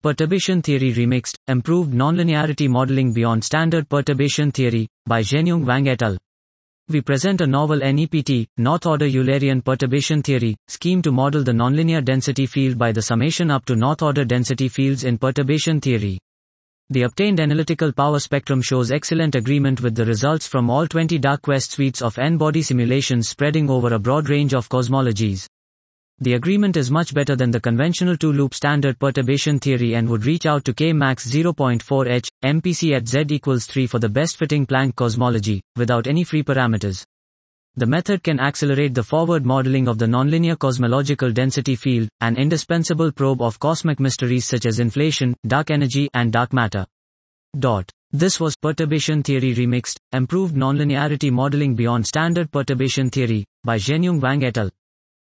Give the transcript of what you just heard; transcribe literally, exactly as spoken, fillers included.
Perturbation Theory Remixed, Improved Nonlinearity Modeling Beyond Standard Perturbation Theory, by Zhenyong Wang et al. We present a novel N E P T, North-Order Eulerian Perturbation Theory, scheme to model the nonlinear density field by the summation up to North-Order density fields in perturbation theory. The obtained analytical power spectrum shows excellent agreement with the results from all twenty DarkQuest suites of N-body simulations spreading over a broad range of cosmologies. The agreement is much better than the conventional two-loop standard perturbation theory and would reach out to K max zero point four H, M P C at Z equals three for the best-fitting Planck cosmology, without any free parameters. The method can accelerate the forward modeling of the nonlinear cosmological density field, an indispensable probe of cosmic mysteries such as inflation, dark energy, and dark matter. Dot. This was Perturbation Theory Remixed, Improved Nonlinearity Modeling Beyond Standard Perturbation Theory, by Zhenyong Wang et al.